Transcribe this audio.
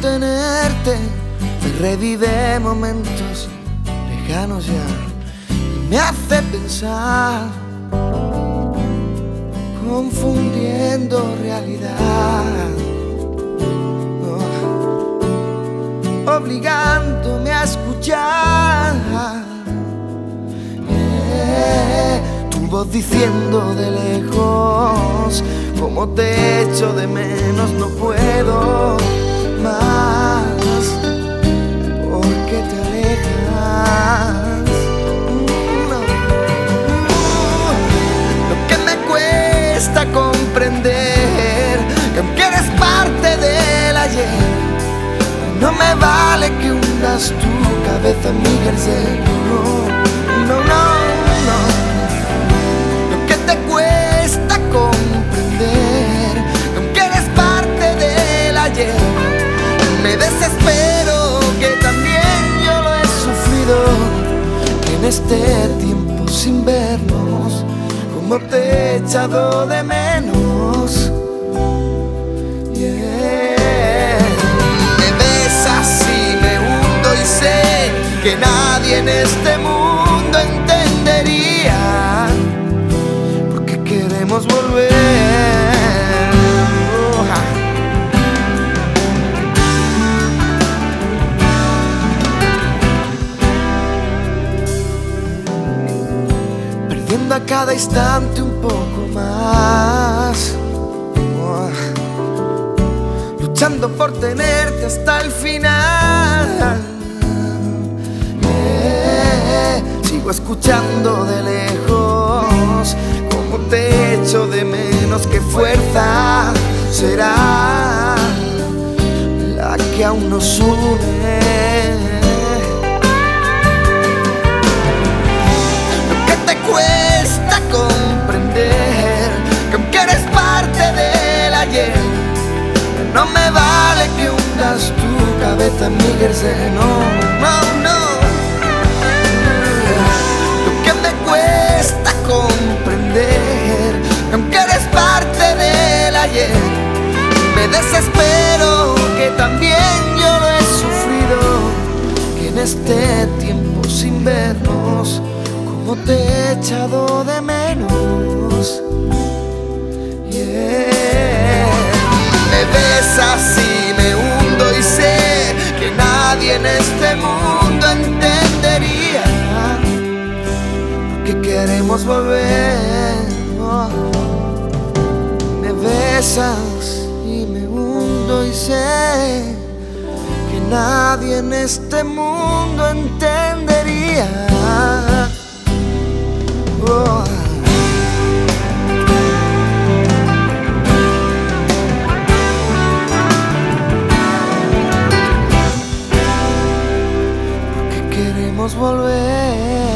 tenerte me revive momentos lejanos ya, y me hace pensar, confundiendo realidad, obligándome a escuchar tu voz diciendo de lejos, como te echo de menos, no puedo más, porque te alejas. Lo que me cuesta comprender, que aunque eres parte del ayer, no me vale que hundas tu cabeza en mi jersey. No, no, no. Lo que te cuesta comprender, que aunque eres parte del ayer, me desespero, que también yo lo he sufrido, que en este tiempo sin vernos, como te he echado de menos. Que nadie en este mundo entendería por qué queremos volver. Perdiendo a cada instante un poco más, luchando por tenerte hasta el final. Sigo escuchando de lejos, como te echo de menos. Qué fuerza será la que aún nos une. Lo que te cuesta comprender, que aunque eres parte del ayer, no me vale que hundas tu cabeza en mi jersey. No, no, no. Cuesta comprender, aunque eres parte del ayer, me desespero, que también yo lo he sufrido, que en este tiempo sin vernos, como te he echado de menos. Me besas y me hundo, y sé que nadie en este mundo entendería que queremos volver. Me besas y me hundo, y sé que nadie en este mundo entendería. Porque queremos volver.